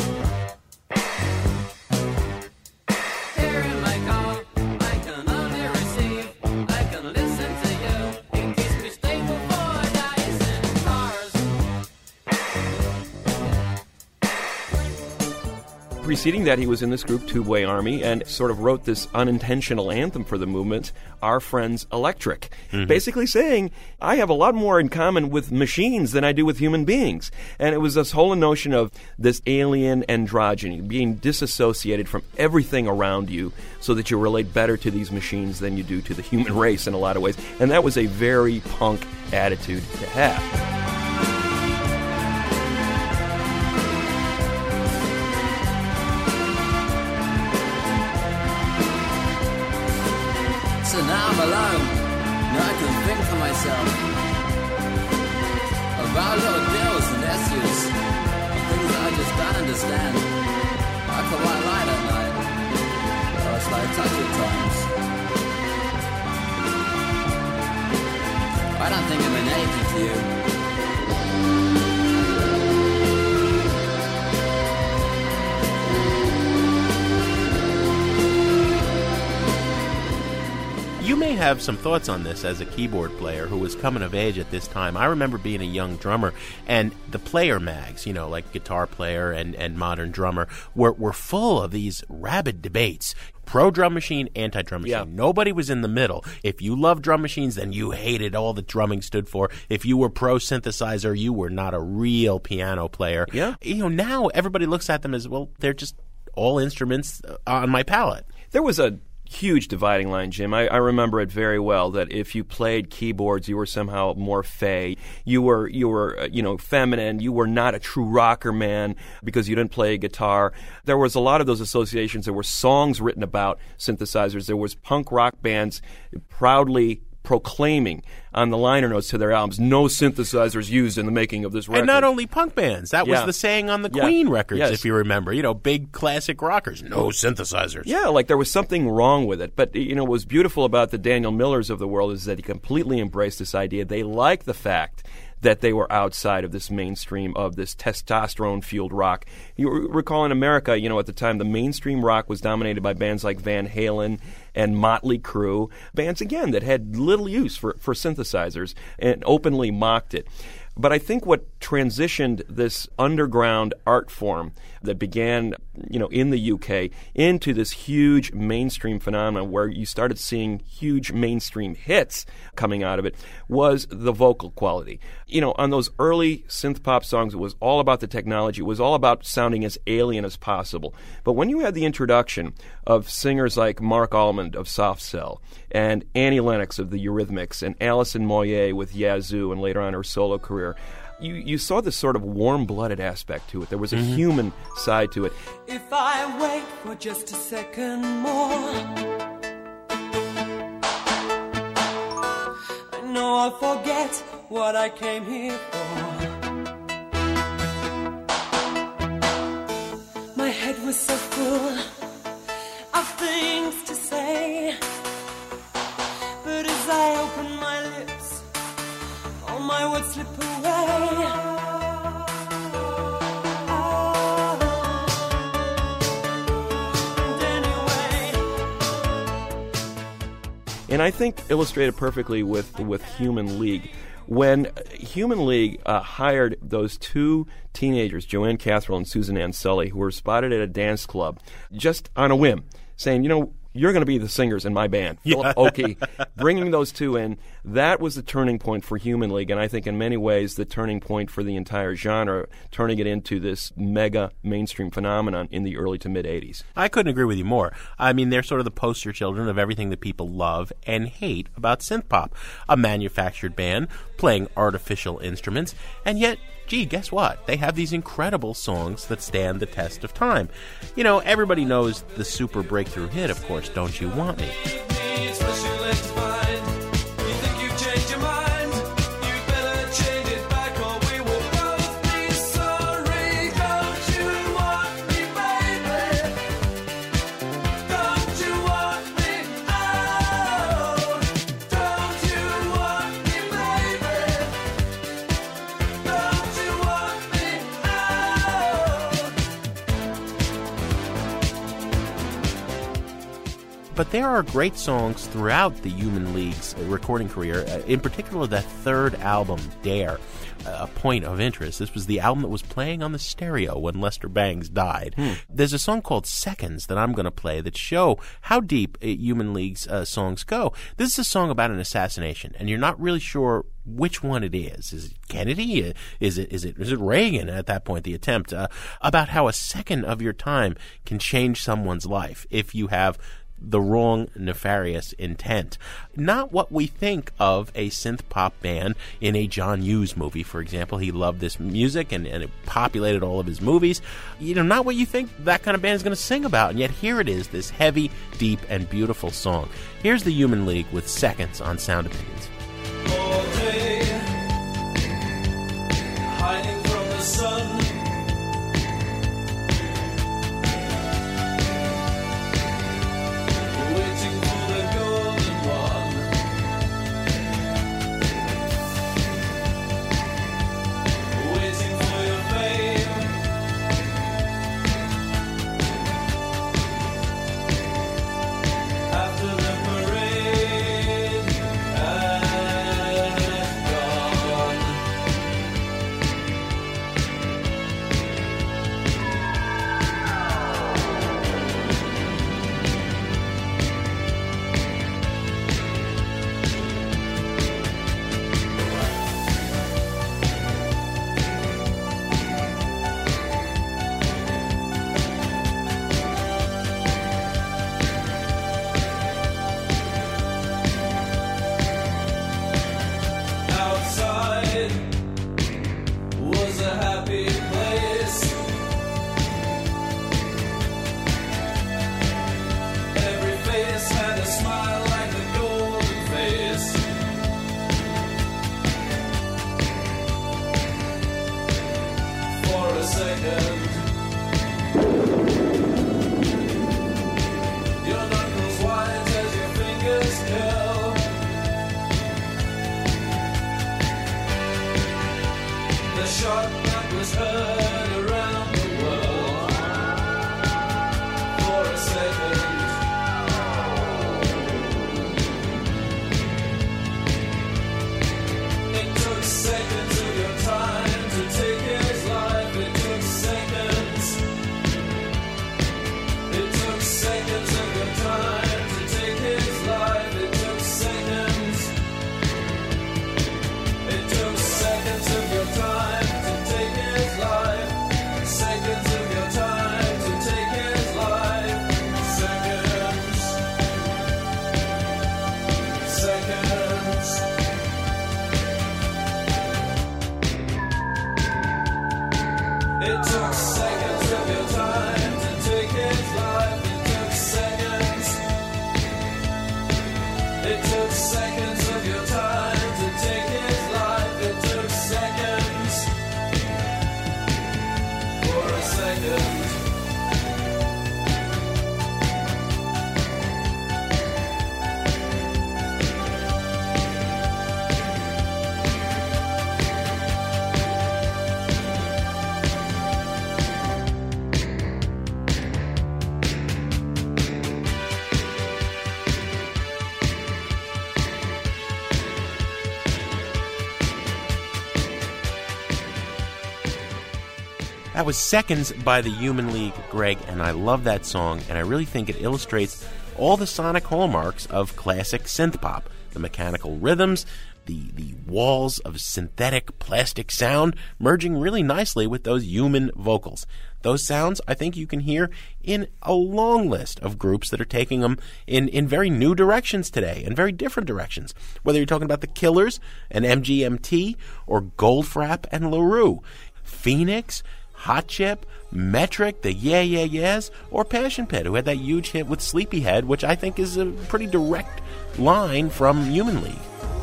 Here in my car, I can only receive. I can listen to you. It keeps me stable for days in cars.
Preceding that, he was in this group, Tubeway Army, and sort of wrote this unintentional anthem for the movement, Our Friends Electric, mm-hmm. basically saying, I have a lot more in common with machines than I do with human beings. And it was this whole notion of this alien androgyny, being disassociated from everything around you so that you relate better to these machines than you do to the human race in a lot of ways. And that was a very punk attitude to have.
So now I'm alone. Now I can think for myself about little deals and issues, things that I just don't understand. I can white light at night, or it's like touch at times.
I don't think I meant anything to you.
You may have some thoughts on this as a keyboard player who was coming of age at this time. I remember being a young drummer, and the player mags, you know, like Guitar Player and, and Modern Drummer, were, were full of these rabid debates. Pro drum machine, anti drum machine.
Yeah.
Nobody was in the middle. If you loved drum machines, then you hated all that drumming stood for. If you were pro synthesizer, you were not a real piano player.
Yeah.
You know, now everybody looks at them as, well, they're just all instruments on my palette.
There was a huge dividing line, Jim. I, I remember it very well, that if you played keyboards, you were somehow more fey. You were, you were, uh, you know, feminine. You were not a true rocker man because you didn't play guitar. There was a lot of those associations. There were songs written about synthesizers. There was punk rock bands proudly proclaiming on the liner notes to their albums, no synthesizers used in the making of this record.
And not only punk bands. That was
Yeah.
the saying on the
Yeah.
Queen records,
Yes.
if you remember. You know, big classic rockers, no synthesizers.
Yeah, like there was something wrong with it. But, you know, what was beautiful about the Daniel Millers of the world is that he completely embraced this idea. They liked the fact that they were outside of this mainstream of this testosterone-fueled rock. You recall in America, you know, at the time, the mainstream rock was dominated by bands like Van Halen and Motley Crue, bands, again, that had little use for, for synthesizers and openly mocked it. But I think what transitioned this underground art form that began, you know, in the U K into this huge mainstream phenomenon where you started seeing huge mainstream hits coming out of it was the vocal quality. You know, on those early synth pop songs, it was all about the technology. It was all about sounding as alien as possible. But when you had the introduction of singers like Mark Almond of Soft Cell and Annie Lennox of the Eurythmics and Alison Moyet with Yazoo and later on her solo career, You, you saw this sort of warm-blooded aspect to it. There was a
Mhm.
human side to it.
If I wait for just a second more, I know I'll forget what I came here for. My head was so full of things to say, but as I open my lips, all my words slip away.
And I think illustrated perfectly with, with Human League. When Human League uh, hired those two teenagers, Joanne Catherall and Susan Ann Sully, who were spotted at a dance club just on a whim, saying, you know, you're going to be the singers in my band, Philip Oakey, bringing those two in. That was the turning point for Human League, and I think in many ways the turning point for the entire genre, turning it into this mega mainstream phenomenon in the early to mid-eighties.
I couldn't agree with you more. I mean, they're sort of the poster children of everything that people love and hate about synth pop. A manufactured band playing artificial instruments, and yet, gee, guess what? They have these incredible songs that stand the test of time. You know, everybody knows the super breakthrough hit, of course, Don't You Want Me? But there are great songs throughout the Human League's recording career, uh, in particular that third album, Dare, uh, a point of interest. This was the album that was playing on the stereo when Lester Bangs died. Hmm. There's a song called Seconds that I'm going to play that show how deep uh, Human League's uh, songs go. This is a song about an assassination, and you're not really sure which one it is. Is it Kennedy? Is it is it is it Reagan at that point, the attempt? Uh, about how a second of your time can change someone's life if you have the wrong nefarious intent. Not what we think of a synth pop band in a John Hughes movie, for example. He loved this music and, and it populated all of his movies. You know, not what you think that kind of band is going to sing about. And yet here it is, this heavy, deep, and beautiful song. Here's the Human League with Seconds on Sound Opinions.
All day, hiding from the sun. Waiting for the golden one. shot that was heard around the world for a second. It took seconds of your time to take his life. It took seconds. It took seconds of your time to take his life. It took seconds. It took seconds of your time to take his life. Seconds of your time to take his life. Seconds. Seconds. It took seconds of your time to take his life. It took seconds. It took seconds of your time to take his life. It took seconds. For a second.
That was Seconds by the Human League, Greg, and I love that song, and I really think it illustrates all the sonic hallmarks of classic synth pop. The mechanical rhythms, the, the walls of synthetic plastic sound merging really nicely with those human vocals. Those sounds, I think you can hear in a long list of groups that are taking them in, in very new directions today, and very different directions. Whether you're talking about the Killers and M G M T, or Goldfrapp and LaRue, Phoenix, Hot Chip, Metric, the Yeah Yeah Yeahs, or Passion Pit, who had that huge hit with Sleepyhead, which I think is a pretty direct line from Human League.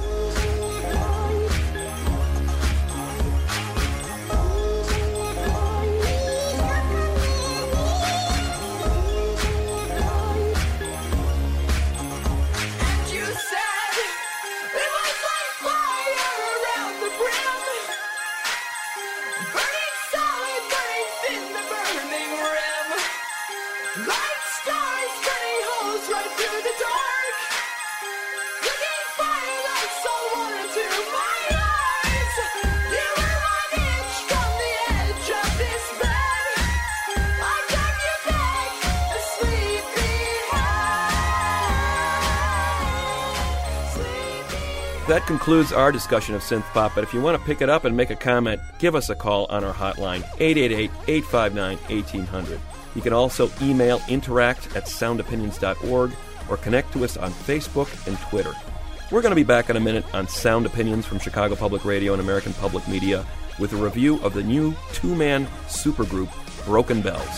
That concludes our discussion of synth pop, but if you want to pick it up and make a comment, give us a call on our hotline, eight eight eight, eight five nine, one eight hundred. You can also email interact at sound opinions dot org or connect to us on Facebook and Twitter. We're going to be back in a minute on Sound Opinions from Chicago Public Radio and American Public Media with a review of the new two-man supergroup, Broken Bells.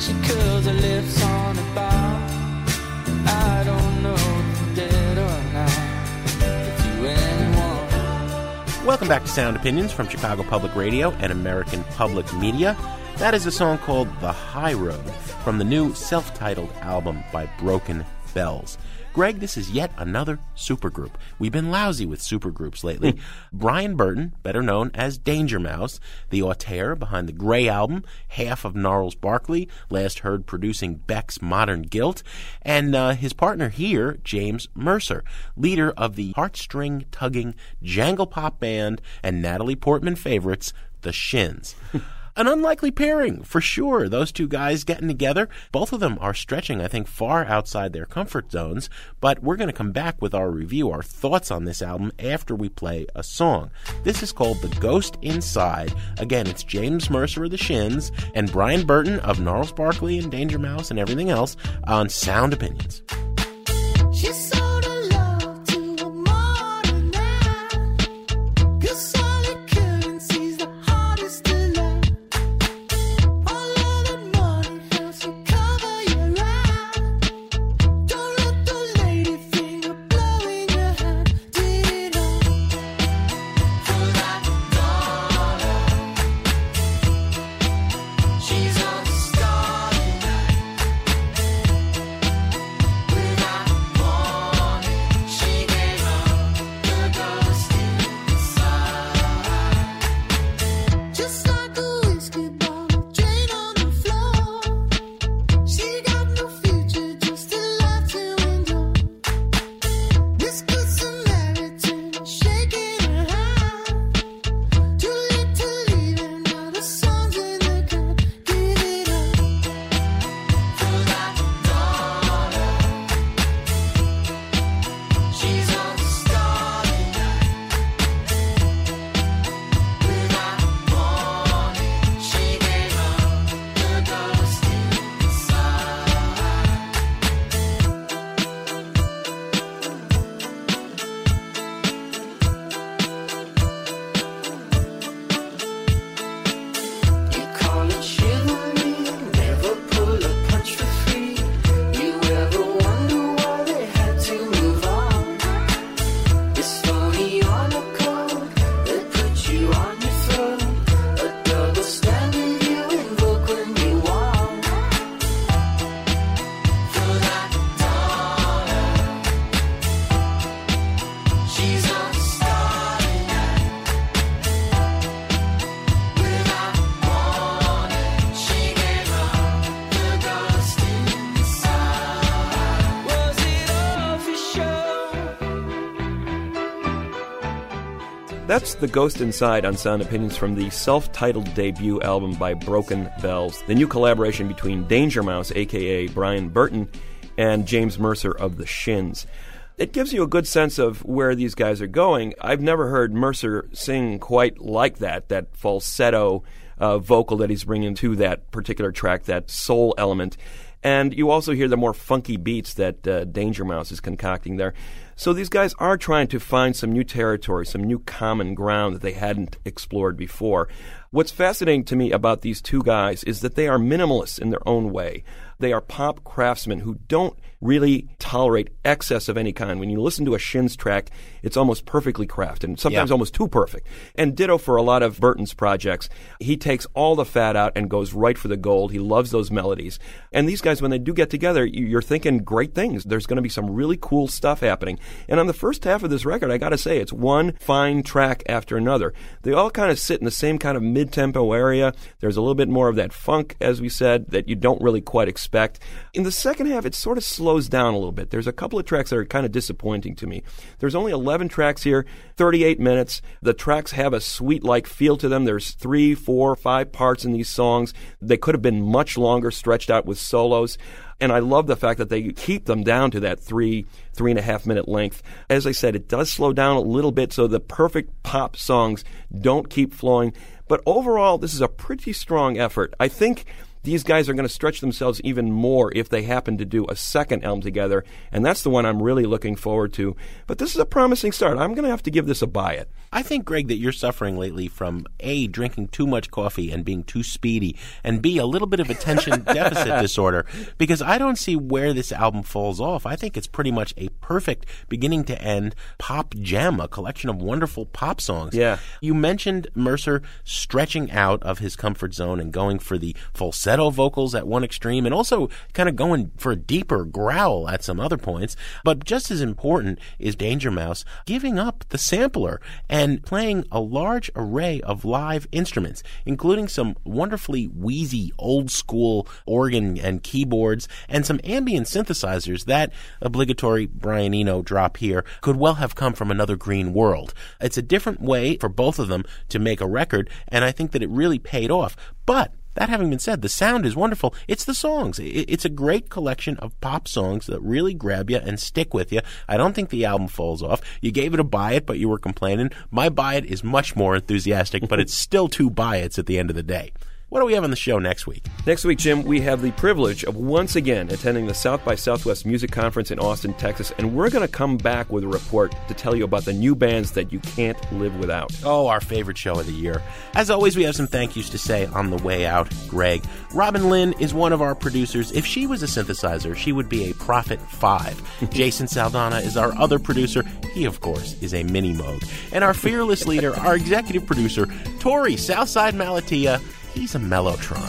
She curls her lips on a bar. I don't know if you're dead or not. If you anyone.
Welcome back to Sound Opinions from Chicago Public Radio and American Public Media. That is a song called The High Road from the new self-titled album by Broken Bells. Greg, this is yet another supergroup. We've been lousy with supergroups lately. Brian Burton, better known as Danger Mouse, the auteur behind the Grey album, half of Gnarls Barkley, last heard producing Beck's Modern Guilt, and uh, his partner here, James Mercer, leader of the heartstring-tugging jangle pop band and Natalie Portman favorites, The Shins. An unlikely pairing, for sure. Those two guys getting together. Both of them are stretching, I think, far outside their comfort zones. But we're going to come back with our review, our thoughts on this album after we play a song. This is called The Ghost Inside. Again, it's James Mercer of The Shins and Brian Burton of Gnarls Barkley and Danger Mouse and everything else on Sound Opinions.
She's sold her love to a modern man. 'Cause solid currency's the hardest to learn. All of the money helps you cover your eye. Don't let the lady finger blow in your hand. Did it all for that dollar. She's a star without warning. She gave up the ghost inside. Just like a whiskey bottle drained on the floor. She got no future, just a life to endure. This good Samaritan shaking her hand. Too late to leave, and now the sun's in the ground. Give it up for that dollar. She's a star without warning. She gave up the ghost inside. You call it chivalry, never pull a punch for free. You ever wonder why they had to move on? This phony honor code that put you on your throne, a double standard you invoke when you want. For that dollar, she's a star without warning. She gave up the ghost inside. Was it all for show?
That's The Ghost Inside on Sound Opinions from the self-titled debut album by Broken Bells, the new collaboration between Danger Mouse, a k a. Brian Burton, and James Mercer of The Shins. It gives you a good sense of where these guys are going. I've never heard Mercer sing quite like that, that falsetto uh, vocal that he's bringing to that particular track, that soul element. And you also hear the more funky beats that uh, Danger Mouse is concocting there. So these guys are trying to find some new territory, some new common ground that they hadn't explored before. What's fascinating to me about these two guys is that they are minimalists in their own way. They are pop craftsmen who don't really tolerate excess of any kind. When you listen to a Shins track, it's almost perfectly crafted, and sometimes
Yeah.
almost too perfect. And ditto for a lot of Burton's projects. He takes all the fat out and goes right for the gold. He loves those melodies. And these guys, when they do get together, you- you're thinking great things. There's going to be some really cool stuff happening. And on the first half of this record, I got to say, it's one fine track after another. They all kind of sit in the same kind of mid-tempo area. There's a little bit more of that funk, as we said, that you don't really quite expect. In the second half, it sort of slows down a little bit. There's a couple of tracks that are kind of disappointing to me. There's only eleven tracks here, thirty-eight minutes. The tracks have a suite-like feel to them. There's three, four, five parts in these songs. They could have been much longer, stretched out with solos. And I love the fact that they keep them down to that three, three and a half minute length. As I said, it does slow down a little bit so the perfect pop songs don't keep flowing. But overall, this is a pretty strong effort. I think these guys are going to stretch themselves even more if they happen to do a second album together, and that's the one I'm really looking forward to. But this is a promising start. I'm going to have to give this a buy it.
I think, Greg, that you're suffering lately from A, drinking too much coffee and being too speedy, and B, a little bit of attention deficit disorder, because I don't see where this album falls off. I think it's pretty much a perfect beginning to end pop gem, a collection of wonderful pop songs.
Yeah.
You mentioned Mercer stretching out of his comfort zone and going for the falsetto vocals at one extreme and also kind of going for a deeper growl at some other points. But just as important is Danger Mouse giving up the sampler and playing a large array of live instruments, including some wonderfully wheezy old school organ and keyboards and some ambient synthesizers. That obligatory Brian Eno drop here could well have come from another green world. It's a different way for both of them to make a record, and I think that it really paid off. But that having been said, the sound is wonderful. It's the songs. It's a great collection of pop songs that really grab you and stick with you. I don't think the album falls off. You gave it a buy it, but you were complaining. My buy it is much more enthusiastic, but it's still two buy it's at the end of the day. What do we have on the show next week?
Next week, Jim, we have the privilege of once again attending the South by Southwest Music Conference in Austin, Texas, and we're going to come back with a report to tell you about the new bands that you can't live without.
Oh, our favorite show of the year. As always, we have some thank yous to say on the way out, Greg. Robin Lynn is one of our producers. If she was a synthesizer, she would be a Prophet five. Jason Saldana is our other producer. He, of course, is a Mini Moog. And our fearless leader, our executive producer, Tori Southside Malatia, he's a Mellotron.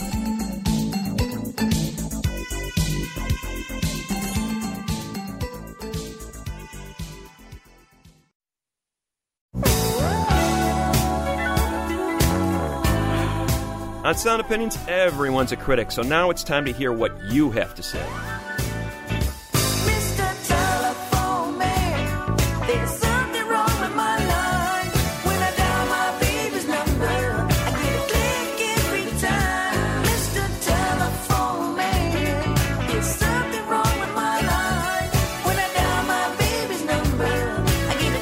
On Sound Opinions, everyone's a critic, so now it's time to hear what you have to say.
Mister Telephone Man, there's something wrong with my line. When I dial my baby's number, I get a click every time. Mister Telephone Man, there's something wrong with my line. When I dial my baby's number, I get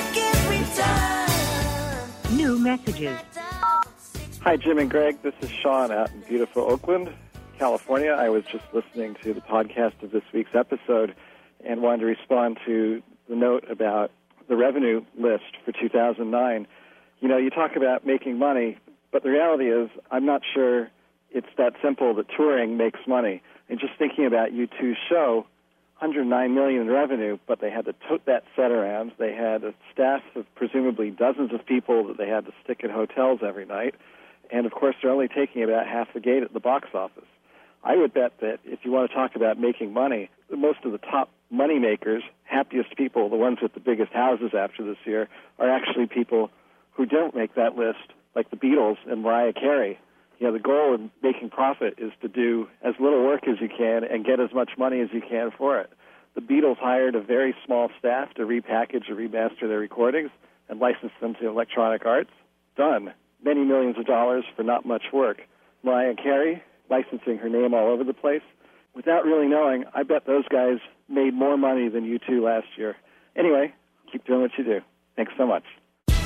a click every time.
New messages.
Hi, Jim and Greg. This is Sean out in beautiful Oakland, California. I was just listening to the podcast of this week's episode and wanted to respond to the note about the revenue list for two thousand nine. You know, you talk about making money, but the reality is I'm not sure it's that simple that touring makes money. And just thinking about U two's show, one hundred nine million dollars in revenue, but they had to tote that set around. They had a staff of presumably dozens of people that they had to stick in hotels every night. And, of course, they're only taking about half the gate at the box office. I would bet that if you want to talk about making money, most of the top money makers, happiest people, the ones with the biggest houses after this year, are actually people who don't make that list, like the Beatles and Mariah Carey. You know, the goal in making profit is to do as little work as you can and get as much money as you can for it. The Beatles hired a very small staff to repackage or remaster their recordings and license them to Electronic Arts. Done. Many millions of dollars for not much work. Mariah Carey, licensing her name all over the place. Without really knowing, I bet those guys made more money than U two last year. Anyway, keep doing what you do. Thanks so much.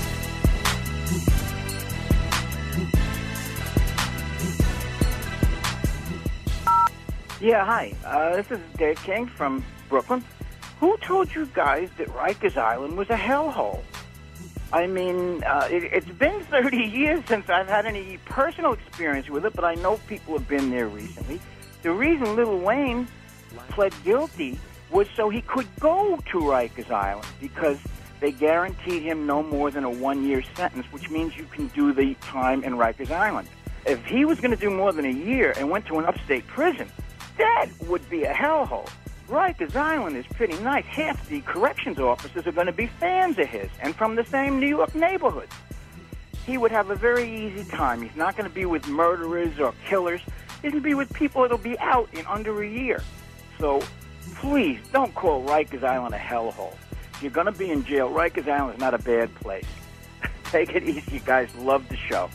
Yeah, hi. Uh, this is Dave King from Brooklyn. Who told you guys that Rikers Island was a hellhole? I mean, uh, it, it's been thirty years since I've had any personal experience with it, but I know people have been there recently. The reason Lil Wayne pled guilty was so he could go to Rikers Island, because they guaranteed him no more than a one-year sentence, which means you can do the time in Rikers Island. If he was going to do more than a year and went to an upstate prison, that would be a hellhole. Rikers Island is pretty nice. Half the corrections officers are going to be fans of his and from the same New York neighborhood. He would have a very easy time. He's not going to be with murderers or killers. He's going to be with people that'll be out in under a year. So please don't call Rikers Island a hellhole. If you're going to be in jail, Rikers Island is not a bad place. Take it easy, you guys. Love the show.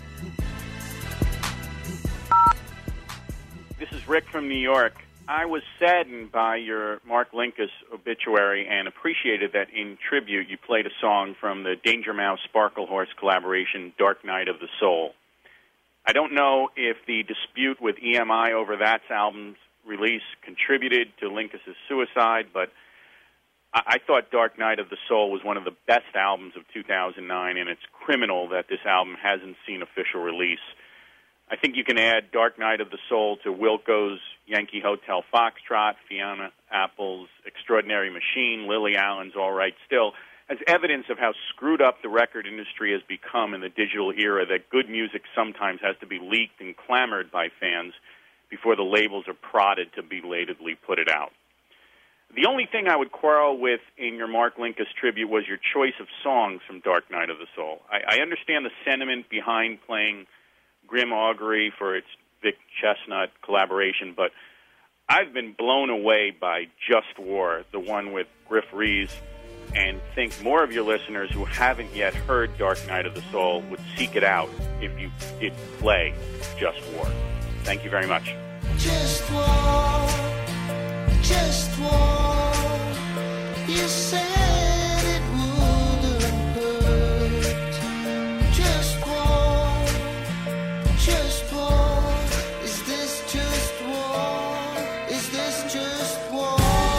This is Rick from New York. I was saddened by your Mark Linkous obituary and appreciated that in tribute you played a song from the Danger Mouse Sparkle Horse collaboration, Dark Night of the Soul. I don't know if the dispute with E M I over that album's release contributed to Linkous' suicide, but I-, I thought Dark Night of the Soul was one of the best albums of two thousand nine, and it's criminal that this album hasn't seen official release. I think you can add Dark Night of the Soul to Wilco's Yankee Hotel Foxtrot, Fiona Apple's Extraordinary Machine, Lily Allen's All Right Still, as evidence of how screwed up the record industry has become in the digital era, that good music sometimes has to be leaked and clamored by fans before the labels are prodded to belatedly put it out. The only thing I would quarrel with in your Mark Linkous tribute was your choice of songs from Dark Night of the Soul. I, I understand the sentiment behind playing Grim Augury for its Vic Chestnut collaboration, but I've been blown away by Just War, the one with Griff Rhys, and think more of your listeners who haven't yet heard Dark Night of the Soul would seek it out if you did play Just War. Thank you very much.
Just war, just war. You said it wouldn't hurt. Just war, just war. Is this just war? Is this just war?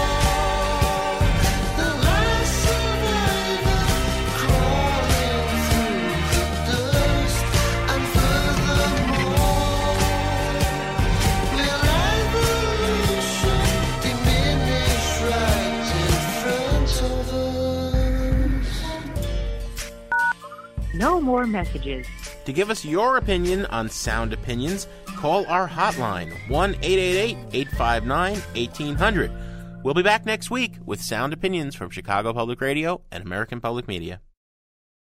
The last survivor crawling through the dust, and furthermore, will evolution diminish right in front of us?
No more messages.
To give us your opinion on Sound Opinions, call our hotline, one eight eight eight, eight five nine, one eight zero zero. We'll be back next week with Sound Opinions from Chicago Public Radio and American Public Media.